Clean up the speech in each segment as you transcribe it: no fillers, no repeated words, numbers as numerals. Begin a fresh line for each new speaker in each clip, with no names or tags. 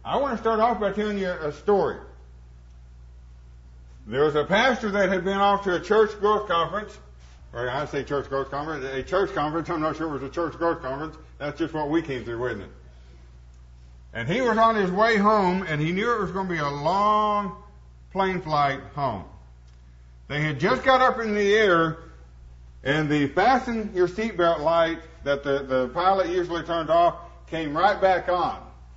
I want to start off by telling you a story. There was a pastor that had been off to a church growth conference, or I say church growth conference, a church conference. I'm not sure it was a church growth conference. That's just what we came through, wasn't it? And he was on his way home, and he knew it was going to be a long plane flight home. They had just got up in the air, and the fasten your seatbelt light that the pilot usually turns off came right back on.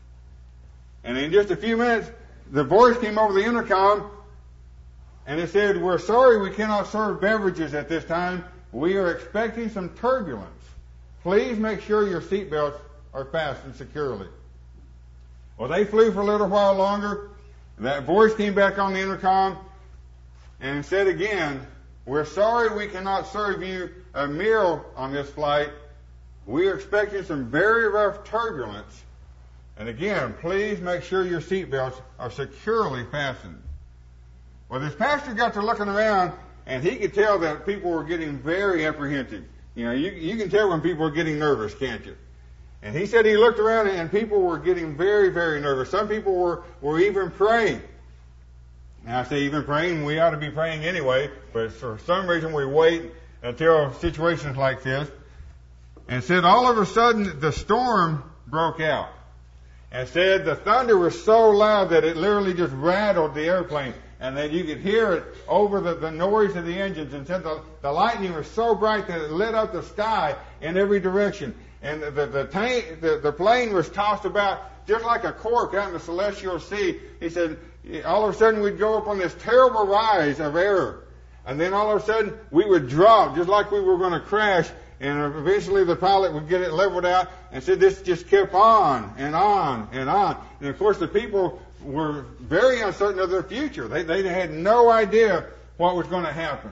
And in just a few minutes, the voice came over the intercom, and it said, "We're sorry we cannot serve beverages at this time. We are expecting some turbulence. Please make sure your seatbelts are fastened securely." Well, they flew for a little while longer. That voice came back on the intercom and said again, "We're sorry we cannot serve you a meal on this flight. We are expecting some very rough turbulence. And again, please make sure your seatbelts are securely fastened." Well, this pastor got to looking around, and he could tell that people were getting very apprehensive. You know, you can tell when people are getting nervous, can't you? And he said he looked around, and people were getting very, very nervous. Some people were even praying. Now, I say even praying, we ought to be praying anyway, but for some reason we wait until situations like this. And said all of a sudden the storm broke out. And said the thunder was so loud that it literally just rattled the airplane. And that you could hear it over the noise of the engines. And said the lightning was so bright that it lit up the sky in every direction. And the plane was tossed about just like a cork out in the celestial sea. He said all of a sudden we'd go up on this terrible rise of air. And then all of a sudden we would drop just like we were going to crash. And eventually the pilot would get it leveled out. And said this just kept on and on and on. And of course the people were very uncertain of their future. They had no idea what was going to happen.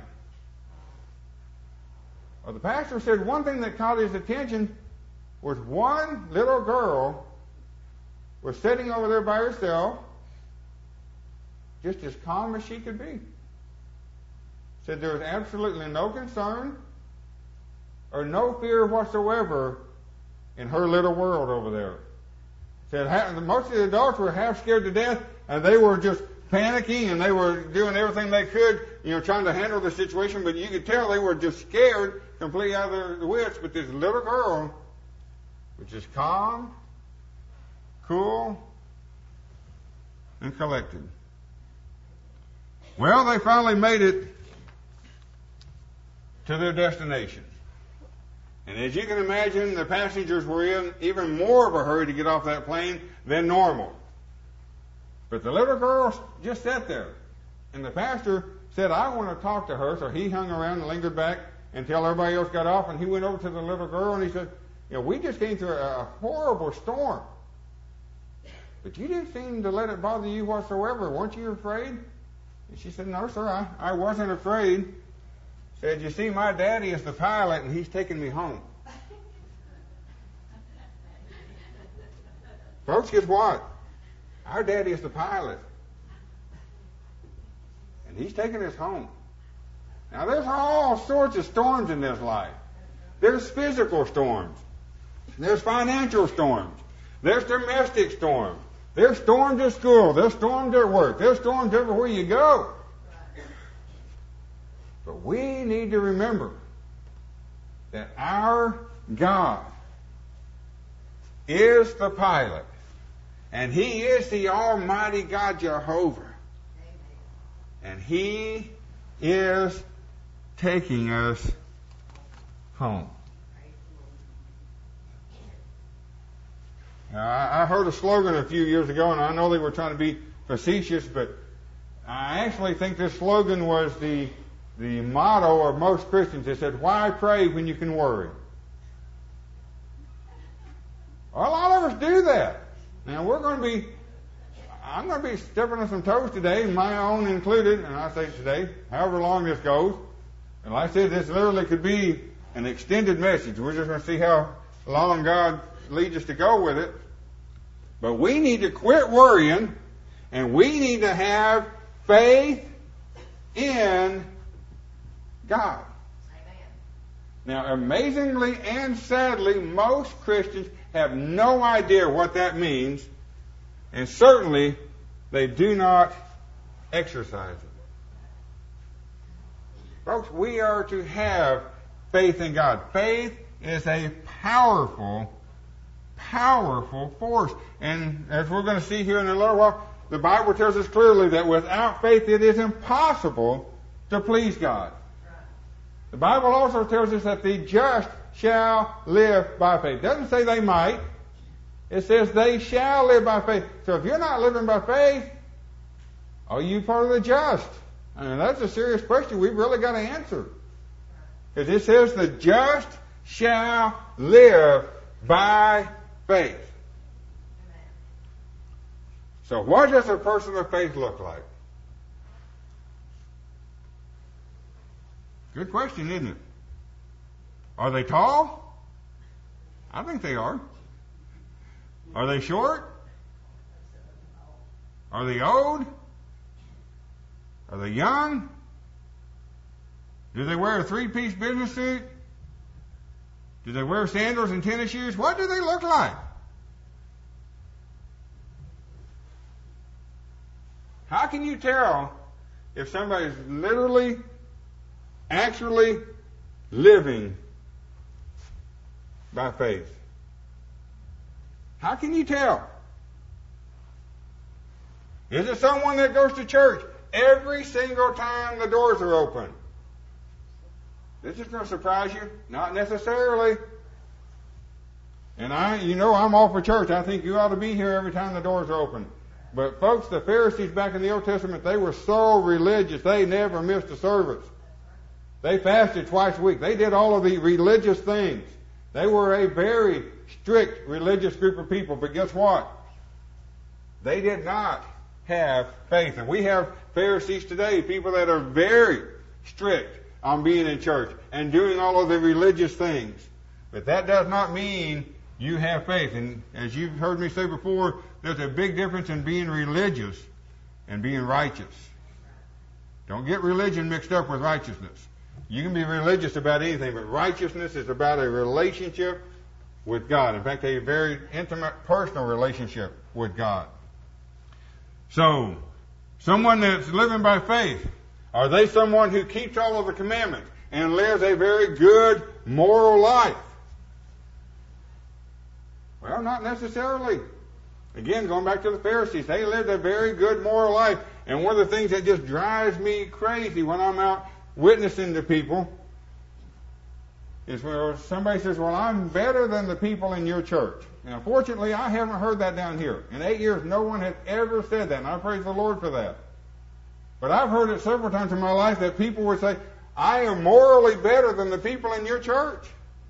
Well, the pastor said one thing that caught his attention was one little girl was sitting over there by herself, just as calm as she could be. Said there was absolutely no concern or no fear whatsoever in her little world over there. Said most of the adults were half scared to death, and they were just panicking, and they were doing everything they could, trying to handle the situation, but you could tell they were just scared completely out of their wits. But this little girl was just calm, cool, and collected. Well, they finally made it to their destination. And as you can imagine, the passengers were in even more of a hurry to get off that plane than normal. But the little girl just sat there. And the pastor said, "I want to talk to her." So he hung around and lingered back until everybody else got off. And he went over to the little girl and he said, "We just came through a horrible storm. But you didn't seem to let it bother you whatsoever. Weren't you afraid?" And she said, "No, sir, I wasn't afraid." Said, "You see, my daddy is the pilot, and he's taking me home." Folks, guess what? Our daddy is the pilot, and he's taking us home. Now, there's all sorts of storms in this life. There's physical storms. There's financial storms. There's domestic storms. There's storms at school. There's storms at work. There's storms everywhere you go. But we need to remember that our God is the pilot, and He is the Almighty God Jehovah. And He is taking us home. Now, I heard a slogan a few years ago, and I know they were trying to be facetious, but I actually think this slogan was the motto of most Christians. It said, "Why pray when you can worry?" Well, a lot of us do that. Now, I'm going to be stepping on some toes today, my own included, and I say today, however long this goes. And like I said, this literally could be an extended message. We're just going to see how long God leads us to go with it. But we need to quit worrying, and we need to have faith in God. Amen. Now, amazingly and sadly, most Christians have no idea what that means and certainly they do not exercise it. Folks, we are to have faith in God. Faith is a powerful, powerful force. And as we're going to see here in a little while, the Bible tells us clearly that without faith it is impossible to please God. The Bible also tells us that the just shall live by faith. It doesn't say they might. It says they shall live by faith. So if you're not living by faith, are you part of the just? I mean, that's a serious question we've really got to answer. Because it says the just shall live by faith. So what does a person of faith look like? Good question, isn't it? Are they tall? I think they are. Are they short? Are they old? Are they young? Do they wear a three-piece business suit? Do they wear sandals and tennis shoes? What do they look like? How can you tell if somebody's literally, actually living by faith? How can you tell? Is it someone that goes to church every single time the doors are open? This is going to surprise you? Not necessarily. And I'm all for church. I think you ought to be here every time the doors are open. But folks, the Pharisees back in the Old Testament, they were so religious, they never missed a service. They fasted twice a week. They did all of the religious things. They were a very strict religious group of people. But guess what? They did not have faith. And we have Pharisees today, people that are very strict on being in church and doing all of the religious things. But that does not mean you have faith. And as you've heard me say before, there's a big difference in being religious and being righteous. Don't get religion mixed up with righteousness. You can be religious about anything, but righteousness is about a relationship with God. In fact, a very intimate, personal relationship with God. So, someone that's living by faith, are they someone who keeps all of the commandments and lives a very good moral life? Well, not necessarily. Again, going back to the Pharisees, they lived a very good moral life. And one of the things that just drives me crazy when I'm out witnessing to people is where somebody says, well, I'm better than the people in your church. Now, fortunately, I haven't heard that down here. In 8 years, no one has ever said that, and I praise the Lord for that. But I've heard it several times in my life that people would say, I am morally better than the people in your church.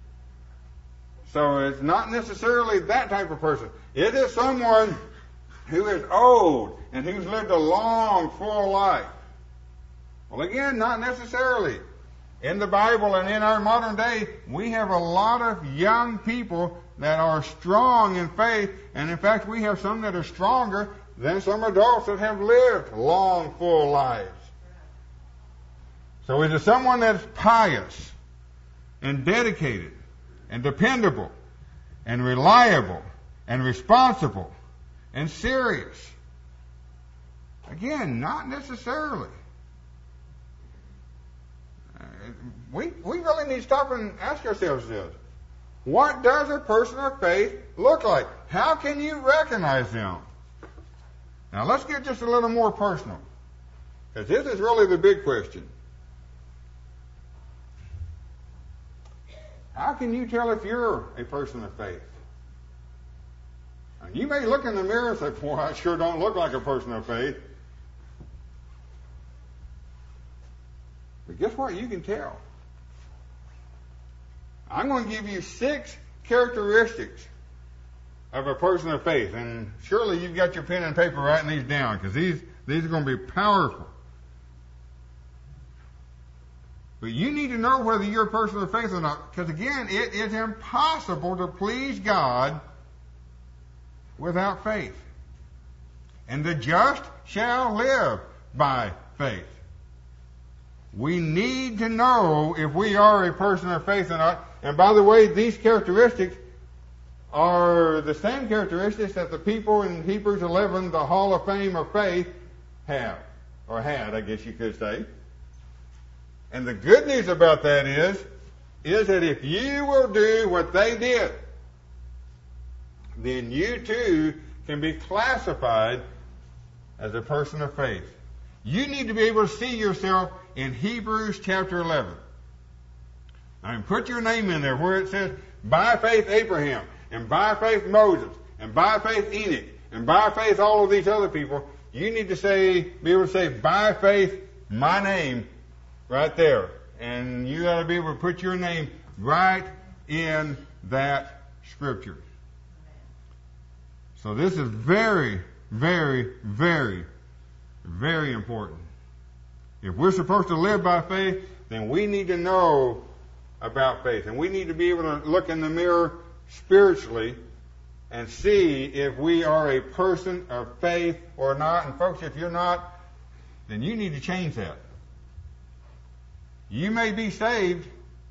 So it's not necessarily that type of person. It is someone who is old and who's lived a long, full life. Well, again, not necessarily. In the Bible and in our modern day, we have a lot of young people that are strong in faith. And in fact, we have some that are stronger than some adults that have lived long, full lives. So is it someone that's pious and dedicated and dependable and reliable and responsible and serious? Again, not necessarily. We really need to stop and ask ourselves this. What does a person of faith look like? How can you recognize them? Now let's get just a little more personal, because this is really the big question. How can you tell if you're a person of faith? Now, you may look in the mirror and say, boy, I sure don't look like a person of faith. But guess what? You can tell. I'm going to give you 6 characteristics of a person of faith. And surely you've got your pen and paper writing these down, because these are going to be powerful. But you need to know whether you're a person of faith or not, because again, it is impossible to please God without faith. And the just shall live by faith. We need to know if we are a person of faith or not. And by the way, these characteristics are the same characteristics that the people in Hebrews 11, the Hall of Fame of Faith, have, or had, I guess you could say. And the good news about that is that if you will do what they did, then you too can be classified as a person of faith. You need to be able to see yourself in Hebrews chapter 11. I mean, put your name in there where it says, by faith Abraham, and by faith Moses, and by faith Enoch, and by faith all of these other people. You need to be able to say, by faith, my name, right there. And you got to be able to put your name right in that scripture. So this is very, very, very, very important. If we're supposed to live by faith, then we need to know about faith. And we need to be able to look in the mirror spiritually and see if we are a person of faith or not. And folks, if you're not, then you need to change that. You may be saved,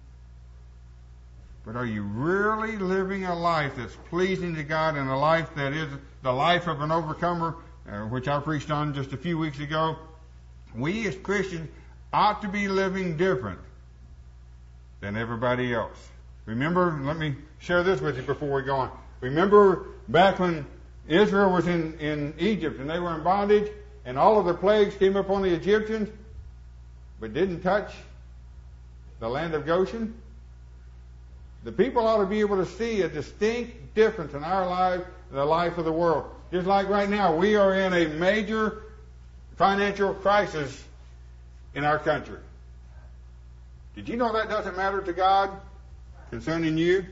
but are you really living a life that's pleasing to God, and a life that is the life of an overcomer, which I preached on just a few weeks ago? We as Christians ought to be living different than everybody else. Remember, let me share this with you before we go on. Remember back when Israel was in Egypt and they were in bondage and all of the plagues came upon the Egyptians but didn't touch the land of Goshen? The people ought to be able to see a distinct difference in our life and the life of the world. Just like right now, we are in a major financial crisis in our country. Did you know that doesn't matter to God concerning you?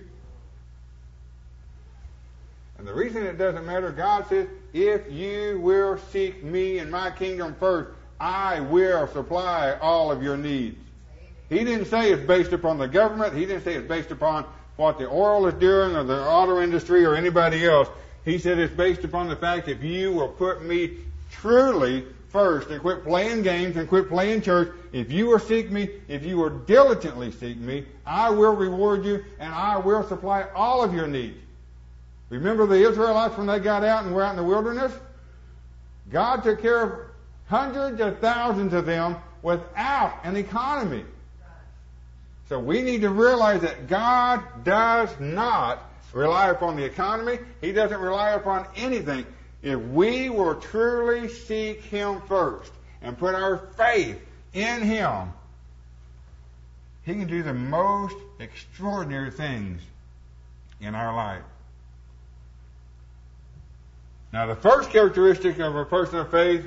And the reason it doesn't matter, God says, if you will seek me and my kingdom first, I will supply all of your needs. He didn't say it's based upon the government. He didn't say it's based upon what the oil is doing or the auto industry or anybody else. He said it's based upon the fact if you will put me truly first and quit playing games and quit playing church, if you will seek me, if you will diligently seek me, I will reward you and I will supply all of your needs. Remember the Israelites when they got out and were out in the wilderness? God took care of hundreds of thousands of them without an economy. So we need to realize that God does not rely upon the economy. He doesn't rely upon anything. If we will truly seek Him first and put our faith in Him, He can do the most extraordinary things in our life. Now, the first characteristic of a person of faith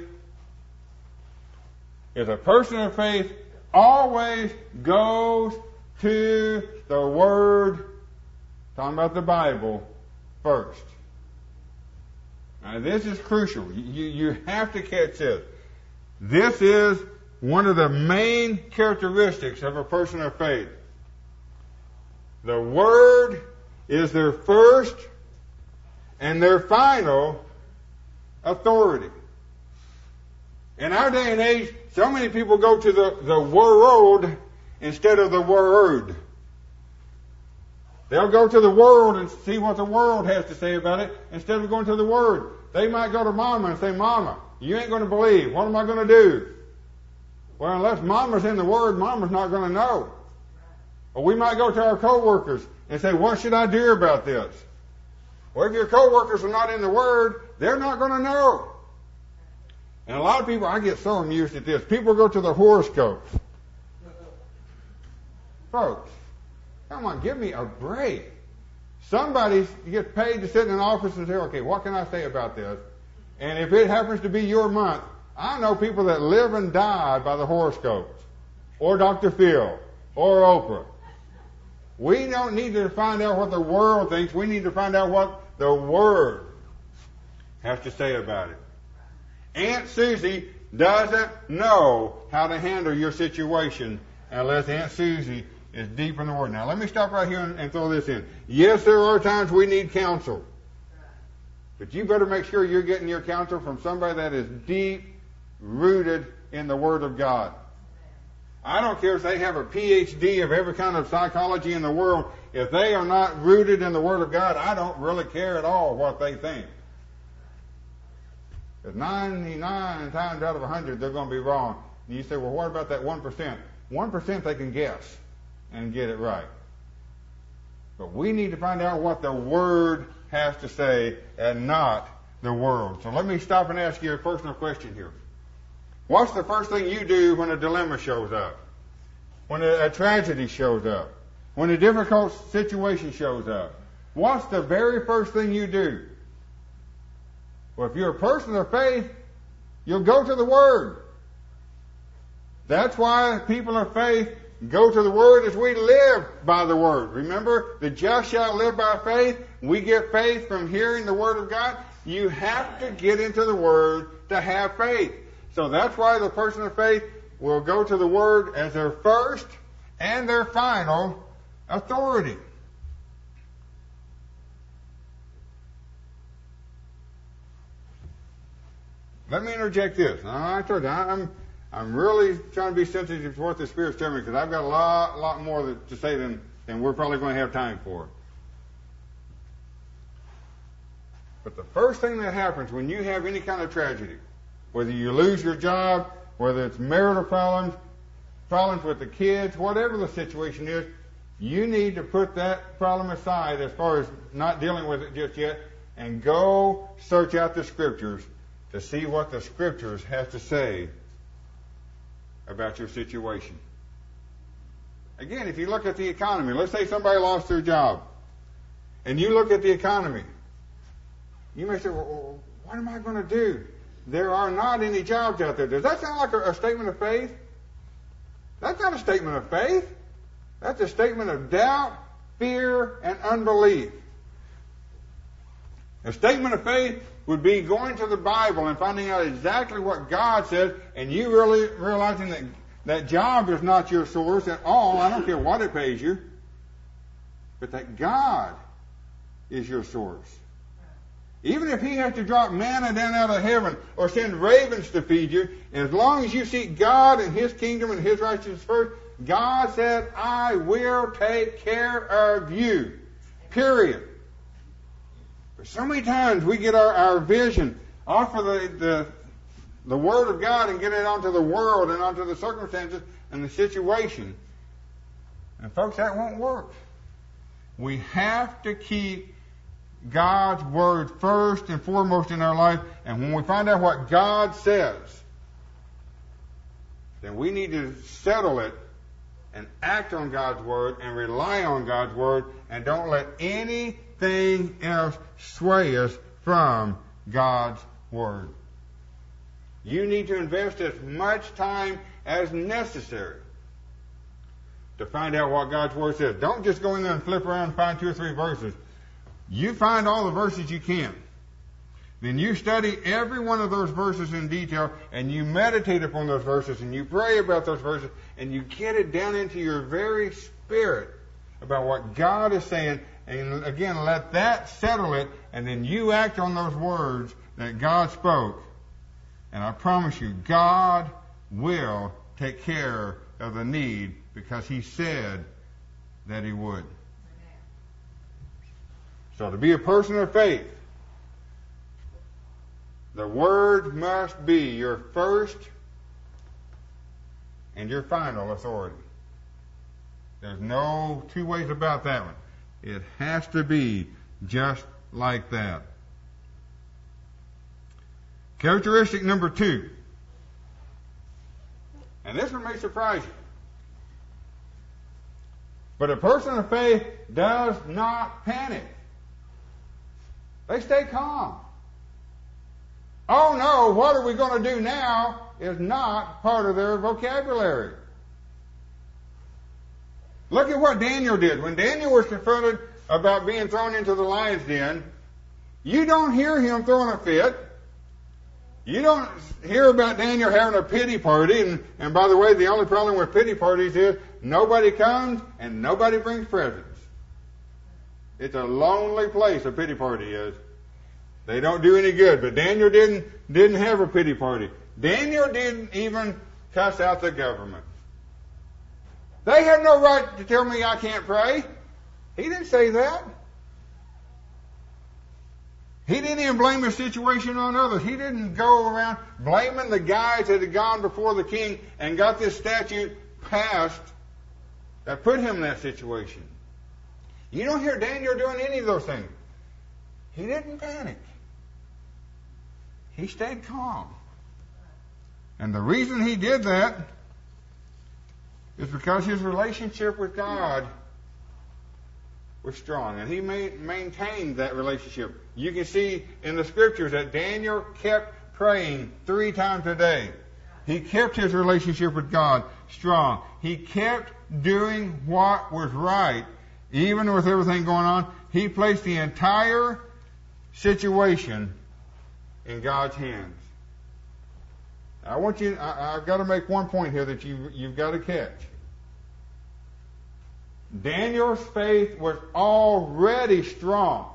is a person of faith always goes to the Word, talking about the Bible, first. Now, this is crucial. You have to catch this. This is one of the main characteristics of a person of faith. The Word is their first and their final authority. In our day and age, so many people go to the world instead of the Word. They'll go to the world and see what the world has to say about it instead of going to the Word. They might go to Mama and say, Mama, you ain't going to believe. What am I going to do? Well, unless Mama's in the Word, Mama's not going to know. Or we might go to our co-workers and say, what should I do about this? Well, if your co-workers are not in the Word, they're not going to know. And a lot of people, I get so amused at this. People go to the horoscope. Folks, come on, give me a break. Somebody gets paid to sit in an office and say, okay, what can I say about this? And if it happens to be your month, I know people that live and die by the horoscopes, or Dr. Phil, or Oprah. We don't need to find out what the world thinks. We need to find out what the Word has to say about it. Aunt Susie doesn't know how to handle your situation unless Aunt Susie is deep in the Word. Now, let me stop right here and throw this in. Yes, there are times we need counsel. But you better make sure you're getting your counsel from somebody that is deep rooted in the Word of God. I don't care if they have a PhD of every kind of psychology in the world. if they are not rooted in the Word of God, I don't really care at all what they think. Because 99 times out of 100, they're going to be wrong. And you say, well, what about that 1%? 1% they can guess and get it right. But we need to find out what the Word has to say and not the world. So let me stop and ask you a personal question here. What's the first thing you do when a dilemma shows up? When a tragedy shows up? When a difficult situation shows up? What's the very first thing you do? Well, if you're a person of faith, you'll go to the Word. That's why people of faith go to the Word, as we live by the Word. Remember, the just shall live by faith. We get faith from hearing the Word of God. You have to get into the Word to have faith. So that's why the person of faith will go to the Word as their first and their final authority. Let me interject this. Now, I told you, I'm really trying to be sensitive to what the Spirit's telling me, because I've got a lot more to say than we're probably going to have time for. But the first thing that happens when you have any kind of tragedy, whether you lose your job, whether it's marital problems with the kids, whatever the situation is, you need to put that problem aside as far as not dealing with it just yet, and go search out the Scriptures to see what the Scriptures have to say about your situation. Again, if you look at the economy, let's say somebody lost their job, and you look at the economy, you may say, well, what am I going to do? There are not any jobs out there. Does that sound like a statement of faith? That's not a statement of faith. That's a statement of doubt, fear, and unbelief. A statement of faith would be going to the Bible and finding out exactly what God says, and you really realizing that job is not your source at all. I don't care what it pays you, but that God is your source. Even if He has to drop manna down out of heaven or send ravens to feed you, as long as you seek God and His kingdom and His righteousness first, God said, I will take care of you. Period. But so many times we get our vision off of the Word of God and get it onto the world and onto the circumstances and the situation. And folks, that won't work. We have to keep God's Word first and foremost in our life. And when we find out what God says, then we need to settle it and act on God's Word and rely on God's Word, and don't let anything else sway us from God's Word. You need to invest as much time as necessary to find out what God's Word says. Don't just go in there and flip around and find 2 or 3 verses. You find all the verses you can. Then you study every one of those verses in detail, and you meditate upon those verses, and you pray about those verses, and you get it down into your very spirit about what God is saying, and again, let that settle it, and then you act on those words that God spoke. And I promise you, God will take care of the need, because He said that He would. So to be a person of faith, the Word must be your first and your final authority. There's no two ways about that one. It has to be just like that. Characteristic number 2. And this one may surprise you. But a person of faith does not panic. They stay calm. Oh no, what are we going to do now is not part of their vocabulary. Look at what Daniel did. When Daniel was confronted about being thrown into the lion's den, you don't hear him throwing a fit. You don't hear about Daniel having a pity party. And by the way, the only problem with pity parties is nobody comes and nobody brings presents. It's a lonely place, a pity party is. They don't do any good. But Daniel didn't have a pity party. Daniel didn't even cuss out the government. They have no right to tell me I can't pray. He didn't say that. He didn't even blame the situation on others. He didn't go around blaming the guys that had gone before the king and got this statute passed that put him in that situation. You don't hear Daniel doing any of those things. He didn't panic. He stayed calm. And the reason he did that is because his relationship with God was strong, and he maintained that relationship. You can see in the scriptures that Daniel kept praying 3 times a day. He kept his relationship with God strong. He kept doing what was right, even with everything going on. He placed the entire situation in God's hands. I've got to make one point here that you've got to catch. Daniel's faith was already strong,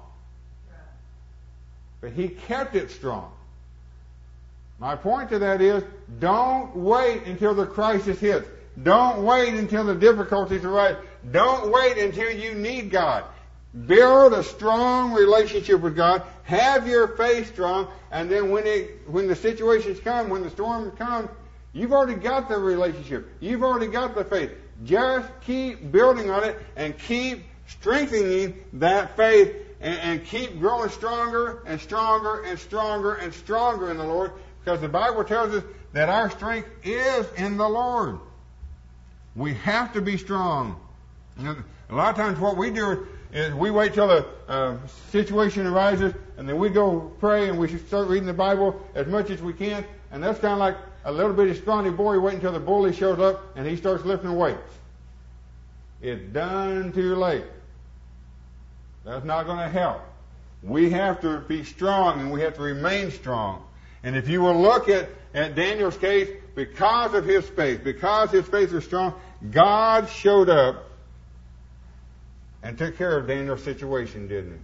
but he kept it strong. My point to that is, don't wait until the crisis hits. Don't wait until the difficulties arise. Don't wait until you need God. Build a strong relationship with God. Have your faith strong, and then when the situations come, when the storm comes, you've already got the relationship. You've already got the faith. Just keep building on it and keep strengthening that faith and keep growing stronger and stronger and stronger and stronger in the Lord, because the Bible tells us that our strength is in the Lord. We have to be strong. A lot of times what we do is we wait till the situation arises, and then we go pray and we start reading the Bible as much as we can, and that's kind of like a little bitty scrawny boy waiting until the bully shows up and he starts lifting weights. It's done too late. That's not going to help. We have to be strong, and we have to remain strong. And if you will look at Daniel's case, because of his faith was strong, God showed up and took care of Daniel's situation, didn't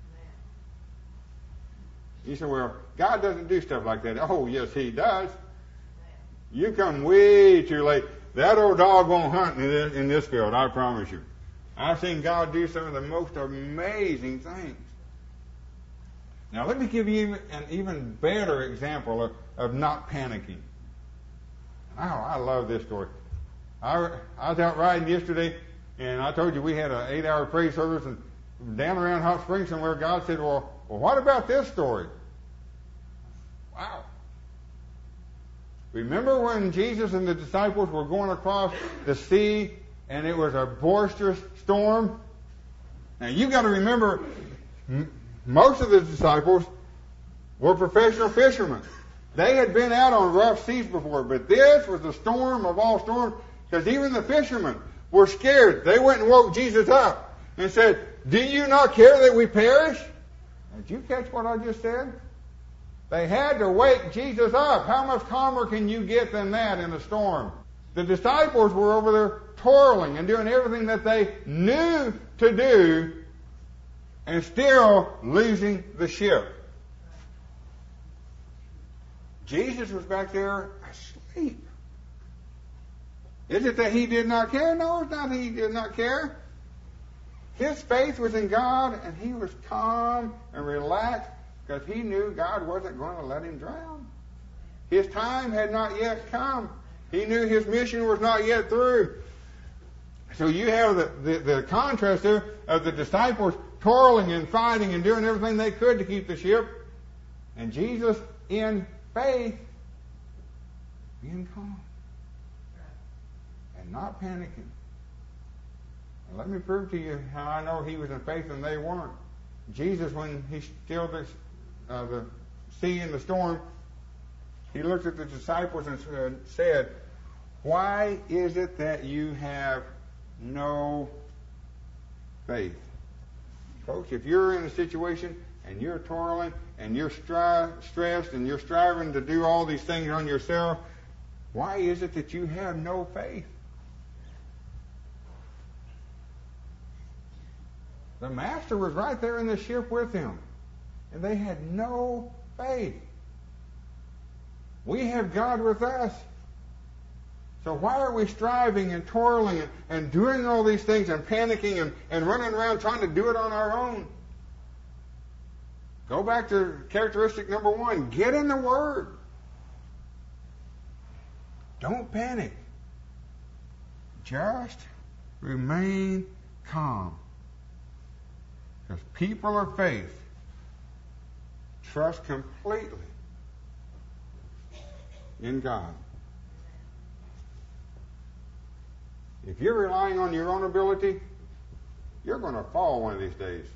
he? You say, well, God doesn't do stuff like that. Oh, yes, he does. You come way too late. That old dog won't hunt in this field, I promise you. I've seen God do some of the most amazing things. Now, let me give you an even better example of not panicking. Oh, I love this story. I was out riding yesterday, and I told you we had an 8-hour praise service, and down around Hot Springs somewhere, God said, well, what about this story? Wow. Remember when Jesus and the disciples were going across the sea and it was a boisterous storm? Now you got to remember, most of the disciples were professional fishermen. They had been out on rough seas before, but this was the storm of all storms, because even the fishermen were scared. They went and woke Jesus up and said, do you not care that we perish? Did you catch what I just said? They had to wake Jesus up. How much calmer can you get than that in a storm? The disciples were over there toiling and doing everything that they knew to do and still losing the ship. Jesus was back there asleep. Is it that he did not care? No, it's not that he did not care. His faith was in God, and he was calm and relaxed because he knew God wasn't going to let him drown. His time had not yet come. He knew his mission was not yet through. So you have the contrast there of the disciples toiling and fighting and doing everything they could to keep the ship, and Jesus in faith being calm and not panicking. And let me prove to you how I know he was in faith and they weren't. Jesus, when he stilled the sea in the storm, he looked at the disciples and said, why is it that you have no faith? Folks, if you're in a situation and you're toiling and you're stressed and you're striving to do all these things on yourself, why is it that you have no faith? The master was right there in the ship with him, and they had no faith. We have God with us. So why are we striving and toiling and doing all these things and panicking and running around trying to do it on our own? Go back to characteristic number 1. Get in the Word. Don't panic. Just remain calm. Because people of faith trust completely in God. If you're relying on your own ability, you're going to fall one of these days.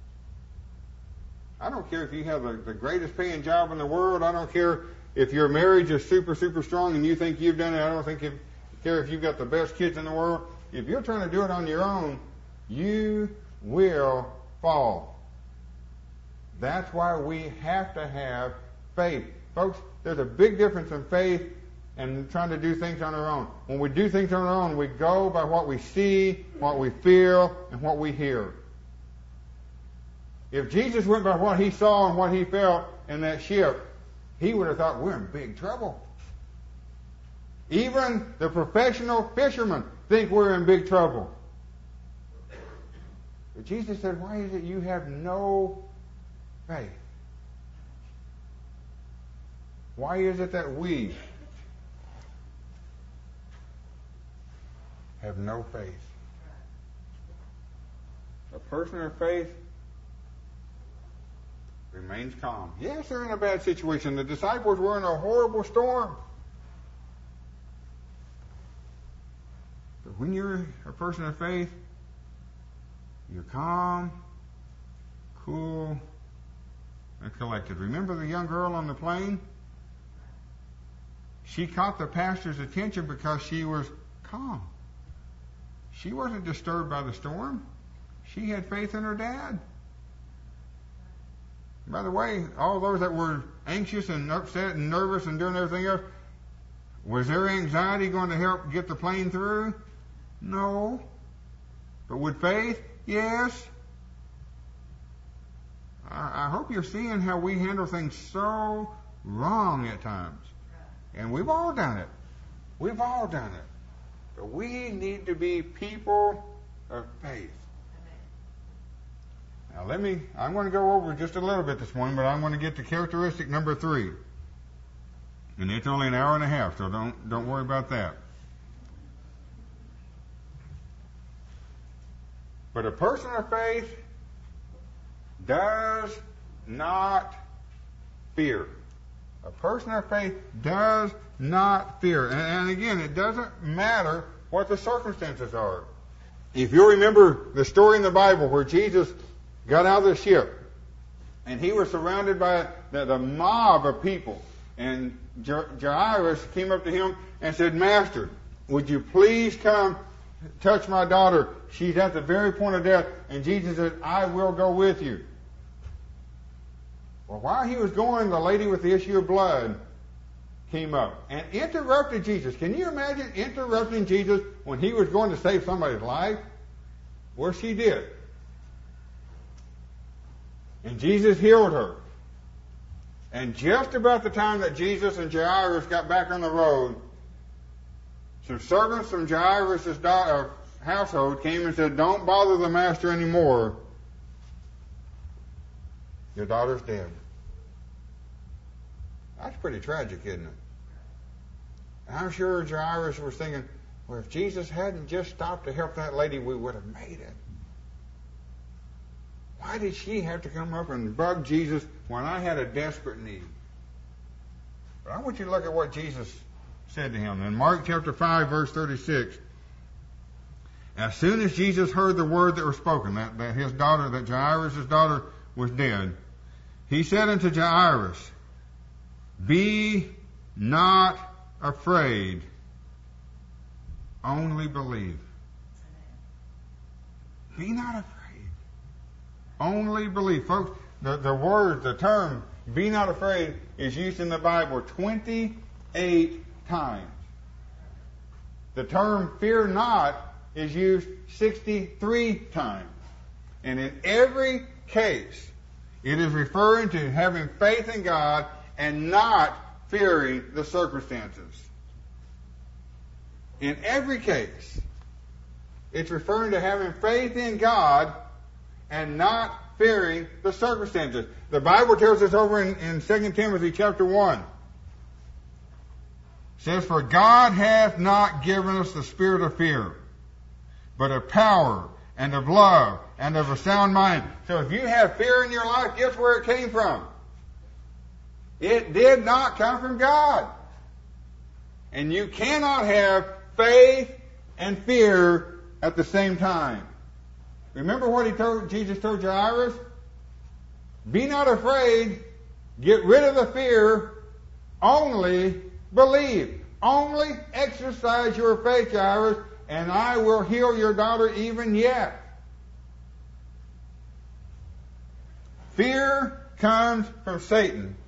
I don't care if you have the greatest paying job in the world. I don't care if your marriage is super, super strong and you think you've done it. I don't care if you've got the best kids in the world. If you're trying to do it on your own, you will fall. That's why we have to have faith. Folks, there's a big difference in faith and trying to do things on our own. When we do things on our own, we go by what we see, what we feel, and what we hear. If Jesus went by what he saw and what he felt in that ship, he would have thought, we're in big trouble. Even the professional fishermen think we're in big trouble. But Jesus said, why is it you have no faith? Why is it that we have no faith? A person of faith remains calm. Yes, they're in a bad situation. The disciples were in a horrible storm. But when you're a person of faith, you're calm, cool, and collected. Remember the young girl on the plane? She caught the pastor's attention because she was calm. She wasn't disturbed by the storm. She had faith in her dad. By the way, all those that were anxious and upset and nervous and doing everything else, was their anxiety going to help get the plane through? No. But with faith, yes. I hope you're seeing how we handle things so wrong at times. And we've all done it. We've all done it. But we need to be people of faith. Now I'm going to go over just a little bit this morning, but I'm going to get to characteristic number 3. And it's only an hour and a half, so don't worry about that. But a person of faith does not fear. A person of faith does not fear. And again, it doesn't matter what the circumstances are. If you remember the story in the Bible where Jesus got out of the ship and he was surrounded by the mob of people, and Jairus came up to him and said, Master, would you please come touch my daughter? She's at the very point of death. And Jesus said, I will go with you. Well, while he was going, the lady with the issue of blood came up and interrupted Jesus. Can you imagine interrupting Jesus when he was going to save somebody's life? Well, she did. And Jesus healed her. And just about the time that Jesus and Jairus got back on the road, some servants from Jairus' household came and said, don't bother the master anymore. Your daughter's dead. That's pretty tragic, isn't it? And I'm sure Jairus was thinking, well, if Jesus hadn't just stopped to help that lady, we would have made it. Why did she have to come up and bug Jesus when I had a desperate need? But I want you to look at what Jesus said to him. In Mark chapter 5, verse 36, as soon as Jesus heard the word that was spoken, that his daughter, that Jairus' daughter was dead, he said unto Jairus, be not afraid, only believe. Be not afraid, only believe. Folks, the term, be not afraid, is used in the Bible 28 times. The term fear not is used 63 times. And in every case, it is referring to having faith in God and not fearing the circumstances. In every case, it's referring to having faith in God and not fearing the circumstances. The Bible tells us over in 2 Timothy chapter 1. It says, "For God hath not given us the spirit of fear, but of power and of love and of a sound mind." So if you have fear in your life, guess where it came from? It did not come from God. And you cannot have faith and fear at the same time. Remember what Jesus told Jairus? Be not afraid. Get rid of the fear. Only believe. Only exercise your faith, Jairus, and I will heal your daughter even yet. Fear comes from Satan.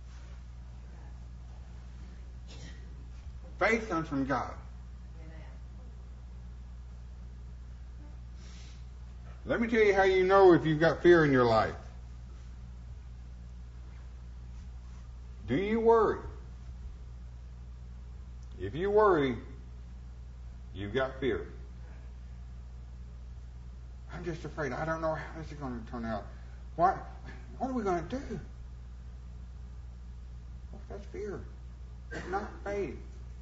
Faith comes from God. Let me tell you how you know if you've got fear in your life. Do you worry? If you worry, you've got fear. I'm just afraid. I don't know how this is going to turn out. What are we going to do? Well, that's fear. It's not faith.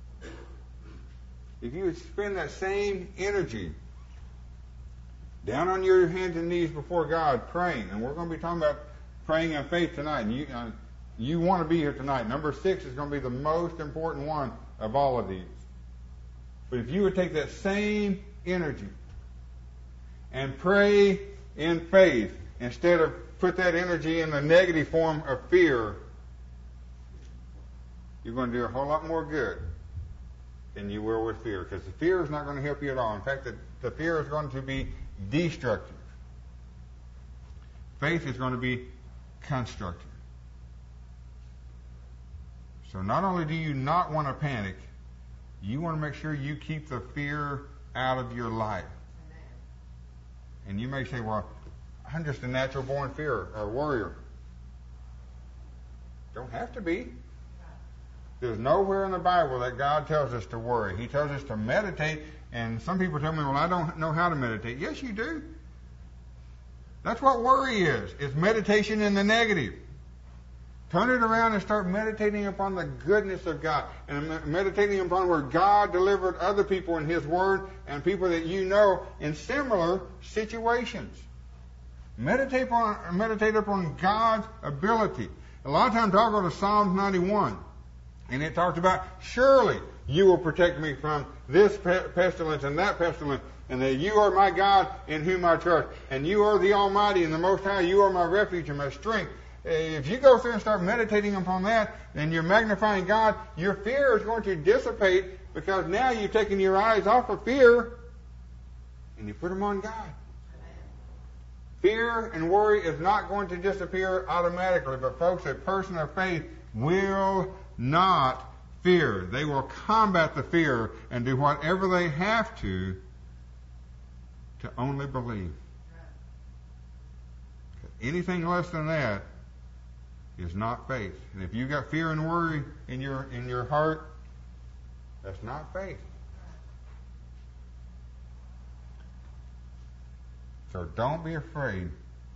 If you would spend that same energy down on your hands and knees before God praying, and we're going to be talking about praying in faith tonight, and you want to be here tonight. Number 6 is going to be the most important one of all of these. But if you would take that same energy and pray in faith instead of put that energy in the negative form of fear, you're going to do a whole lot more good than you will with fear, because the fear is not going to help you at all. In fact, the fear is going to be destructive. Faith is going to be constructive. So not only do you not want to panic, you want to make sure you keep the fear out of your life. And you may say, well, I'm just a natural born fear or warrior. Don't have to be. There's nowhere in the Bible that God tells us to worry. He tells us to meditate, and some people tell me, well, I don't know how to meditate. Yes, you do. That's what worry is. It's meditation in the negative. Turn it around and start meditating upon the goodness of God, and meditating upon where God delivered other people in His Word and people that you know in similar situations. Meditate upon God's ability. A lot of times I'll go to Psalms 91. And it talks about, surely you will protect me from this pestilence and that pestilence, and that you are my God in whom I trust, and you are the Almighty and the Most High. You are my refuge and my strength. If you go through and start meditating upon that, then you're magnifying God. Your fear is going to dissipate, because now you've taken your eyes off of fear and you put them on God. Fear and worry is not going to disappear automatically, but folks, a person of faith will not fear. They will combat the fear and do whatever they have to only believe. Anything less than that is not faith. And if you've got fear and worry in your heart, that's not faith. So don't be afraid.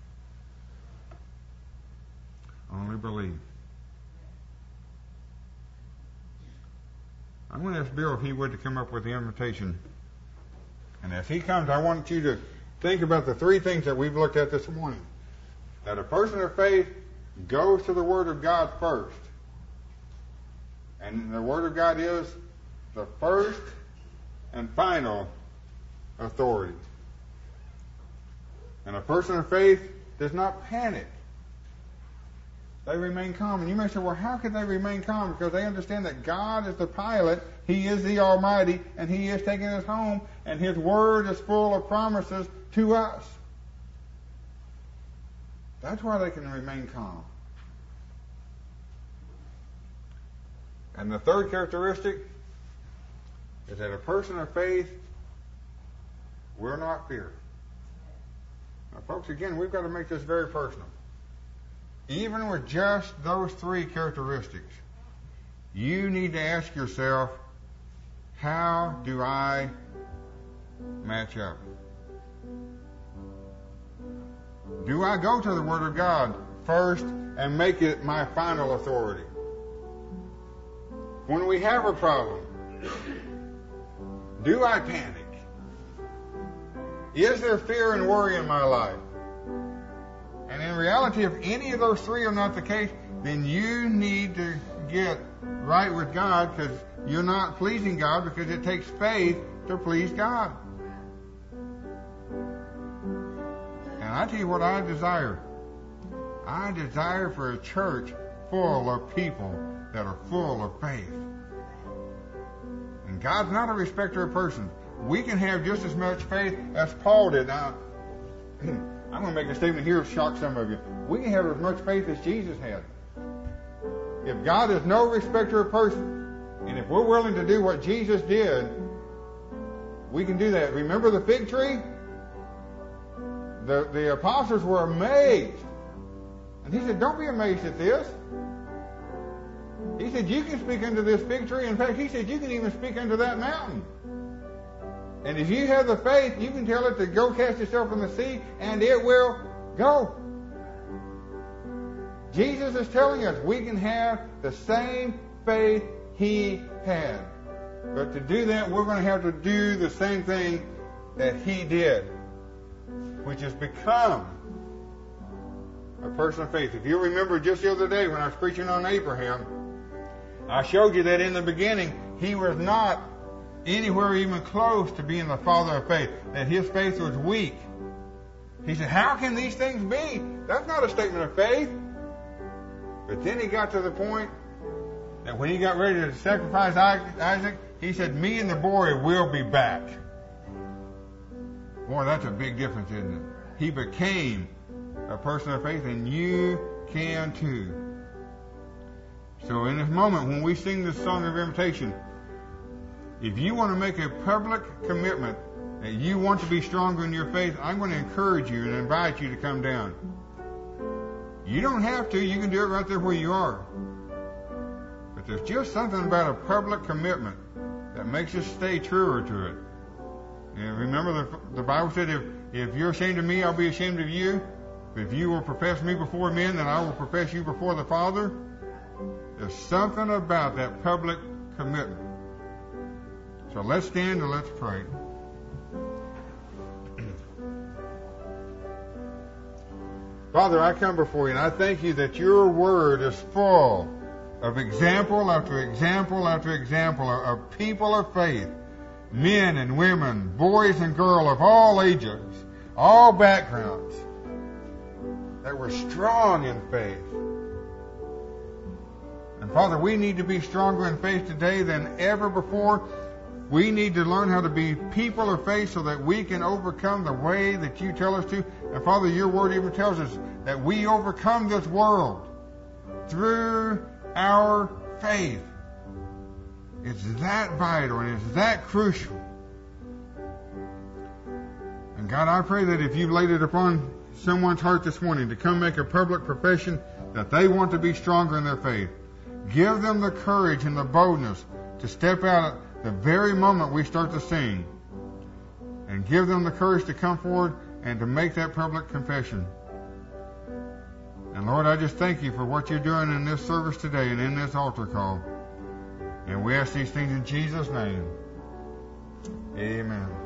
Only believe. I'm going to ask Bill if he would to come up with the invitation. And as he comes, I want you to think about the 3 things that we've looked at this morning. That a person of faith goes to the Word of God first. And the Word of God is the first and final authority. And a person of faith does not panic. They remain calm. And you may say, well, how can they remain calm? Because they understand that God is the pilot, He is the Almighty, and He is taking us home, and His Word is full of promises to us. That's why they can remain calm. And the third characteristic is that a person of faith will not fear. Now, folks, again, we've got to make this very personal. Even with just those 3 characteristics, you need to ask yourself, how do I match up? Do I go to the Word of God first and make it my final authority? When we have a problem, do I panic? Is there fear and worry in my life? And in reality, if any of those three are not the case, then you need to get right with God, because you're not pleasing God, because it takes faith to please God. And I tell you what I desire. I desire for a church full of people that are full of faith. And God's not a respecter of persons. We can have just as much faith as Paul did. Now, I'm going to make a statement here to shock some of you. We can have as much faith as Jesus had. If God is no respecter of persons, and if we're willing to do what Jesus did, we can do that. Remember the fig tree? The apostles were amazed. And he said, don't be amazed at this. He said, you can speak unto this fig tree. In fact, he said, you can even speak unto that mountain. And if you have the faith, you can tell it to go cast itself in the sea, and it will go. Jesus is telling us we can have the same faith he had. But to do that, we're going to have to do the same thing that he did, which is become a person of faith. If you remember just the other day when I was preaching on Abraham, I showed you that in the beginning, he was not anywhere even close to being the father of faith, that his faith was weak. He said, how can these things be? That's not a statement of faith. But then he got to the point that when he got ready to sacrifice Isaac, he said, me and the boy will be back. Boy, that's a big difference, isn't it? He became a person of faith, and you can too. So in this moment, when we sing this song of invitation, if you want to make a public commitment that you want to be stronger in your faith, I'm going to encourage you and invite you to come down. You don't have to. You can do it right there where you are. But there's just something about a public commitment that makes us stay truer to it. And remember, the Bible said, if you're ashamed of me, I'll be ashamed of you. But if you will profess me before men, then I will profess you before the Father. There's something about that public commitment. So let's stand and let's pray. Father, I come before you and I thank you that your word is full of example after example after example of people of faith, men and women, boys and girls of all ages, all backgrounds, that were strong in faith. And Father, we need to be stronger in faith today than ever before. We need to learn how to be people of faith so that we can overcome the way that you tell us to. And Father, your word even tells us that we overcome this world through our faith. It's that vital and it's that crucial. And God, I pray that if you've laid it upon someone's heart this morning to come make a public profession that they want to be stronger in their faith, give them the courage and the boldness to step out at the very moment we start to sing, and give them the courage to come forward and to make that public confession. And Lord, I just thank you for what you're doing in this service today and in this altar call. And we ask these things in Jesus' name. Amen.